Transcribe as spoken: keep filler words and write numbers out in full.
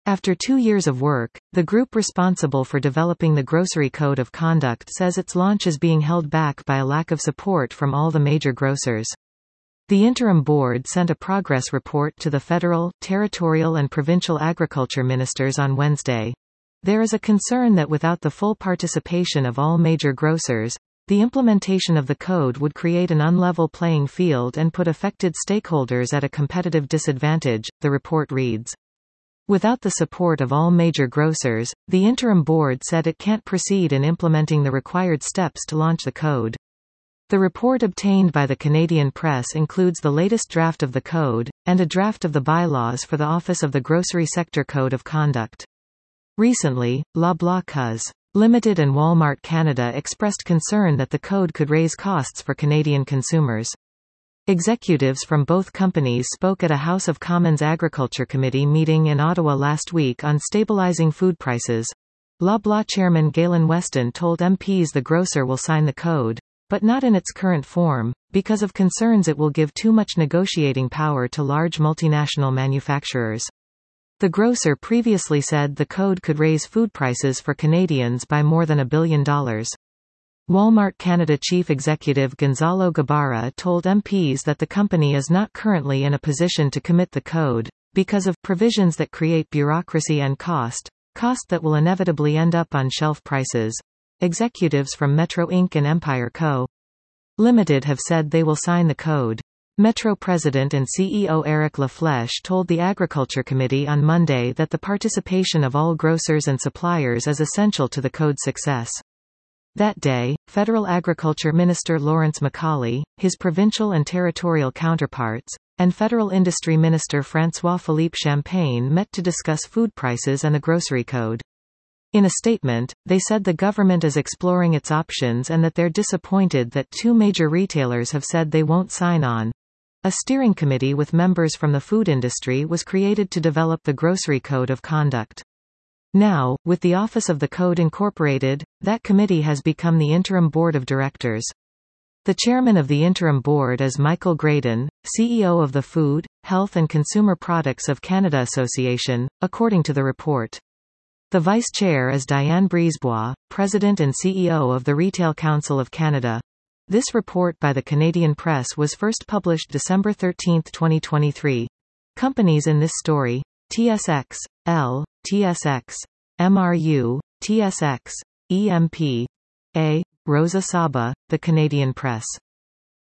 After two years of work, the group responsible for developing the Grocery Code of Conduct says its launch is being held back by a lack of support from all the major grocers. The interim board sent a progress report to the federal, territorial and provincial agriculture ministers on Wednesday. There is a concern that without the full participation of all major grocers, the implementation of the code would create an unlevel playing field and put affected stakeholders at a competitive disadvantage, the report reads. Without the support of all major grocers, the interim board said it can't proceed in implementing the required steps to launch the code. The report obtained by the Canadian Press includes the latest draft of the code, and a draft of the bylaws for the Office of the Grocery Sector Code of Conduct. Recently, Loblaw Cuz. Limited and Walmart Canada expressed concern that the code could raise costs for Canadian consumers. Executives from both companies spoke at a House of Commons Agriculture Committee meeting in Ottawa last week on stabilizing food prices. Loblaw Chairman Galen Weston told M Ps the grocer will sign the code, but not in its current form, because of concerns it will give too much negotiating power to large multinational manufacturers. The grocer previously said the code could raise food prices for Canadians by more than a billion dollars. Walmart Canada Chief Executive Gonzalo Guevara told M Ps that the company is not currently in a position to commit the code, because of provisions that create bureaucracy and cost, cost that will inevitably end up on shelf prices. Executives from Metro Incorporated and Empire Co. Limited have said they will sign the code. Metro President and C E O Eric LaFlèche told the Agriculture Committee on Monday that the participation of all grocers and suppliers is essential to the code's success. That day, Federal Agriculture Minister Lawrence MacAulay, his provincial and territorial counterparts, and Federal Industry Minister François-Philippe Champagne met to discuss food prices and the grocery code. In a statement, they said the government is exploring its options and that they're disappointed that two major retailers have said they won't sign on. A steering committee with members from the food industry was created to develop the Grocery Code of Conduct. Now, with the Office of the Code incorporated, that committee has become the interim board of directors. The chairman of the interim board is Michael Graydon, C E O of the Food, Health and Consumer Products of Canada Association, according to the report. The vice chair is Diane Brisebois, president and C E O of the Retail Council of Canada. This report by the Canadian Press was first published December thirteenth twenty twenty-three. Companies in this story: T S X, L, T S X, M R U, T S X, E M P. A. Rosa Saba, The Canadian Press.